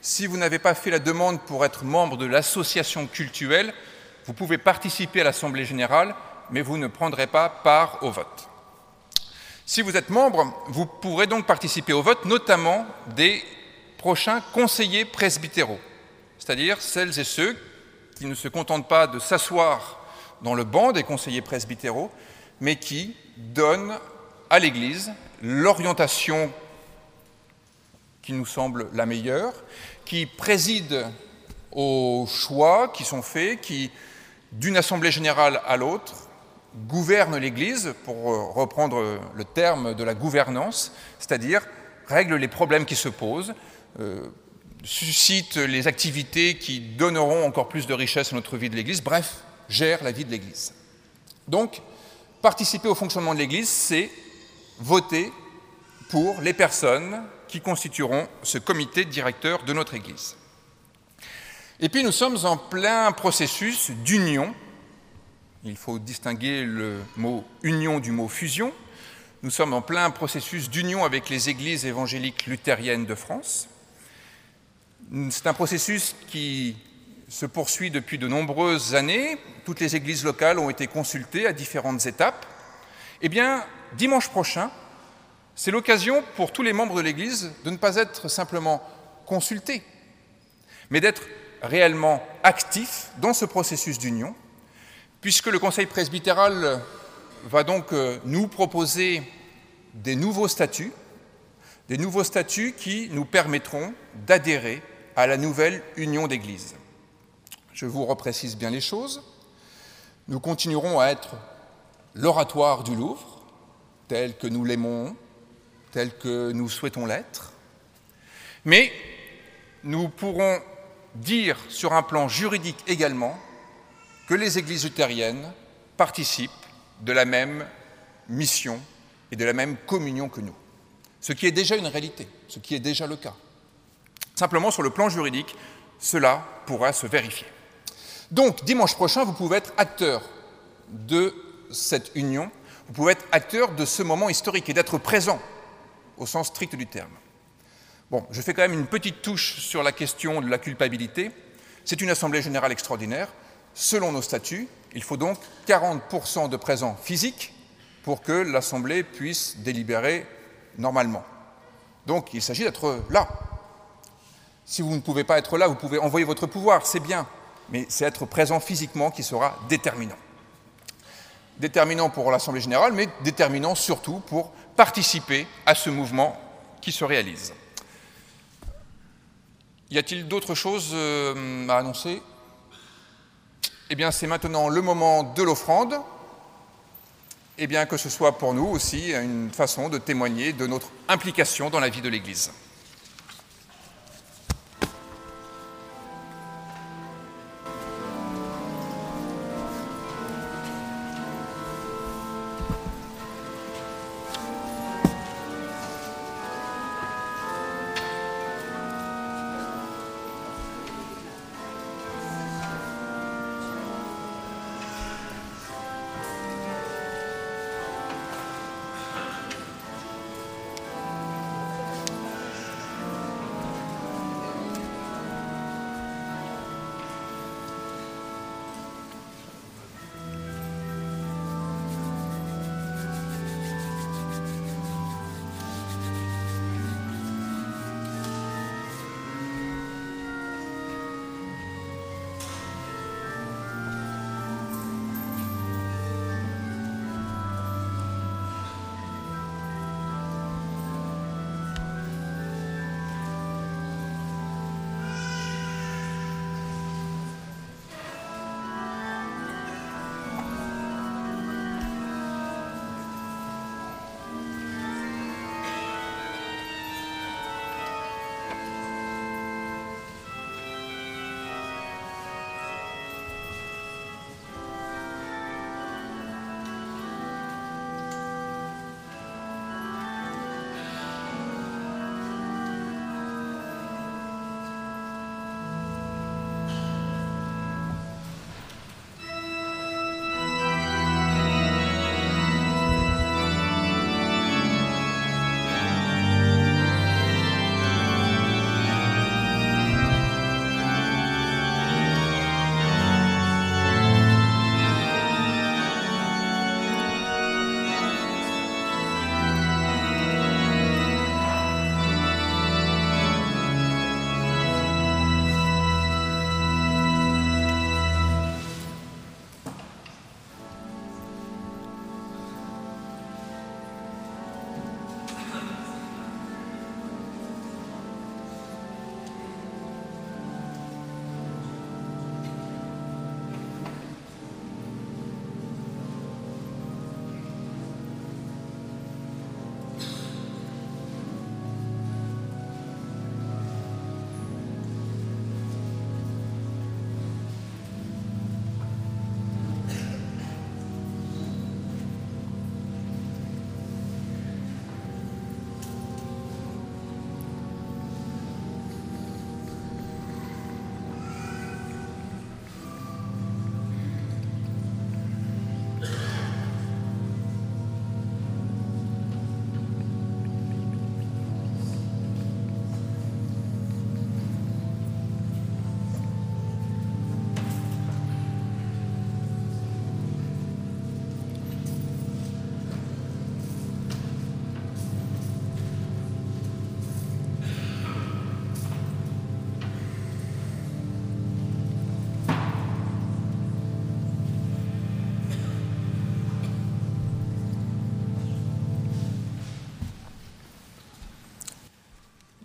Si vous n'avez pas fait la demande pour être membre de l'association cultuelle, vous pouvez participer à l'Assemblée générale, mais vous ne prendrez pas part au vote. Si vous êtes membre, vous pourrez donc participer au vote, notamment des prochains conseillers presbytéraux, c'est-à-dire celles et ceux qui ne se contentent pas de s'asseoir dans le banc des conseillers presbytéraux, mais qui donnent à l'Église l'orientation qui nous semble la meilleure, qui préside aux choix qui sont faits, qui, d'une assemblée générale à l'autre, gouverne l'Église, pour reprendre le terme de la gouvernance, c'est-à-dire règle les problèmes qui se posent, suscite les activités qui donneront encore plus de richesse à notre vie de l'Église, bref, gère la vie de l'Église. Donc, participer au fonctionnement de l'Église, c'est voter pour les personnes qui constitueront ce comité directeur de notre Église. Et puis nous sommes en plein processus d'union. Il faut distinguer le mot union du mot fusion. Nous sommes en plein processus d'union avec les églises évangéliques luthériennes de France. C'est un processus qui se poursuit depuis de nombreuses années. Toutes les églises locales ont été consultées à différentes étapes. Eh bien, dimanche prochain, c'est l'occasion pour tous les membres de l'Église de ne pas être simplement consultés, mais d'être réellement actifs dans ce processus d'union, puisque le Conseil presbytéral va donc nous proposer des nouveaux statuts qui nous permettront d'adhérer à la nouvelle union d'Église. Je vous reprécise bien les choses. Nous continuerons à être l'oratoire du Louvre, tel que nous l'aimons, tel que nous souhaitons l'être, mais nous pourrons dire sur un plan juridique également que les églises luthériennes participent de la même mission et de la même communion que nous, ce qui est déjà une réalité, ce qui est déjà le cas. Simplement, sur le plan juridique, cela pourra se vérifier. Donc, dimanche prochain, vous pouvez être acteur de cette union, vous pouvez être acteur de ce moment historique et d'être présent au sens strict du terme. Bon, je fais quand même une petite touche sur la question de la culpabilité. C'est une assemblée générale extraordinaire. Selon nos statuts, il faut donc 40% de présents physiques pour que l'assemblée puisse délibérer normalement. Donc, il s'agit d'être là. Si vous ne pouvez pas être là, vous pouvez envoyer votre pouvoir, c'est bien, mais c'est être présent physiquement qui sera déterminant. Déterminant pour l'assemblée générale, mais déterminant surtout pour participer à ce mouvement qui se réalise. Y a-t-il d'autres choses à annoncer ? Eh bien, c'est maintenant le moment de l'offrande. Eh bien, que ce soit pour nous aussi une façon de témoigner de notre implication dans la vie de l'Église.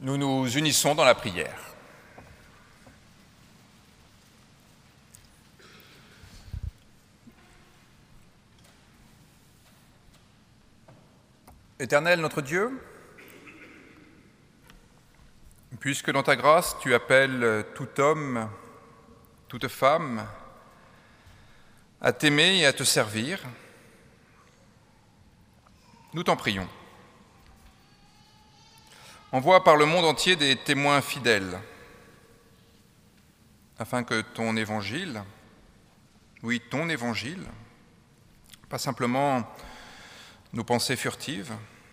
nous nous unissons dans la prière. Éternel notre Dieu, puisque dans ta grâce tu appelles tout homme, toute femme à t'aimer et à te servir, nous t'en prions. Envoie par le monde entier des témoins fidèles, afin que ton évangile, oui, ton évangile, pas simplement nos pensées furtives,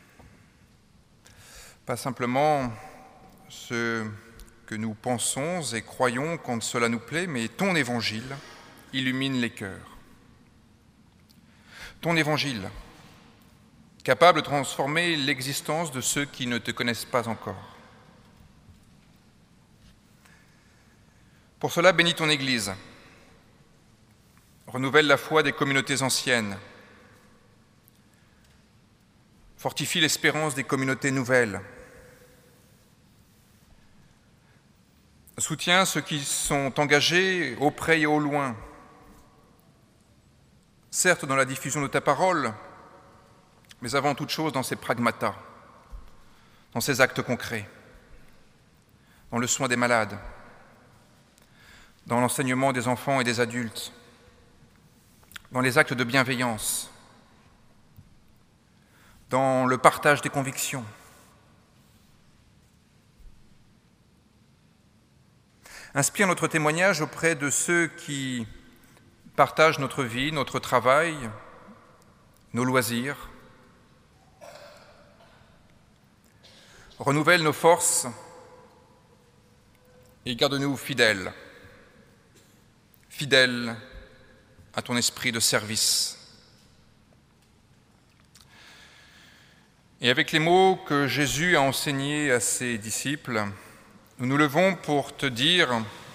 pas simplement ce que nous pensons et croyons quand cela nous plaît, mais ton évangile illumine les cœurs. Ton évangile, capable de transformer l'existence de ceux qui ne te connaissent pas encore. Pour cela, bénis ton Église, renouvelle la foi des communautés anciennes, fortifie l'espérance des communautés nouvelles, soutiens ceux qui sont engagés au près et au loin, certes dans la diffusion de ta parole, mais avant toute chose dans ses pragmata, dans ses actes concrets, dans le soin des malades, dans l'enseignement des enfants et des adultes, dans les actes de bienveillance, dans le partage des convictions. Inspire notre témoignage auprès de ceux qui partagent notre vie, notre travail, nos loisirs. Renouvelle nos forces et garde-nous fidèles, fidèles à ton esprit de service. Et avec les mots que Jésus a enseignés à ses disciples, nous nous levons pour te dire: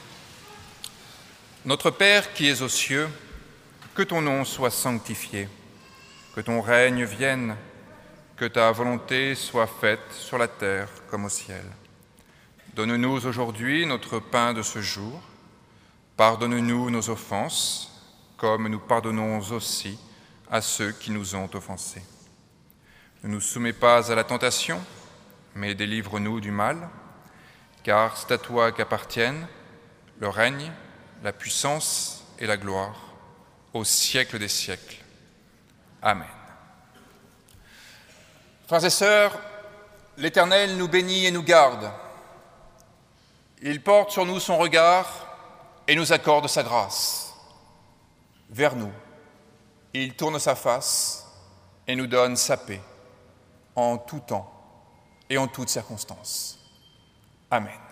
Notre Père qui es aux cieux, que ton nom soit sanctifié, que ton règne vienne, que ta volonté soit faite sur la terre comme au ciel. Donne-nous aujourd'hui notre pain de ce jour. Pardonne-nous nos offenses, comme nous pardonnons aussi à ceux qui nous ont offensés. Ne nous soumets pas à la tentation, mais délivre-nous du mal, car c'est à toi qu'appartiennent le règne, la puissance et la gloire, au siècle des siècles. Amen. Frères et sœurs, l'Éternel nous bénit et nous garde. Il porte sur nous son regard et nous accorde sa grâce. Vers nous, il tourne sa face et nous donne sa paix en tout temps et en toutes circonstances. Amen.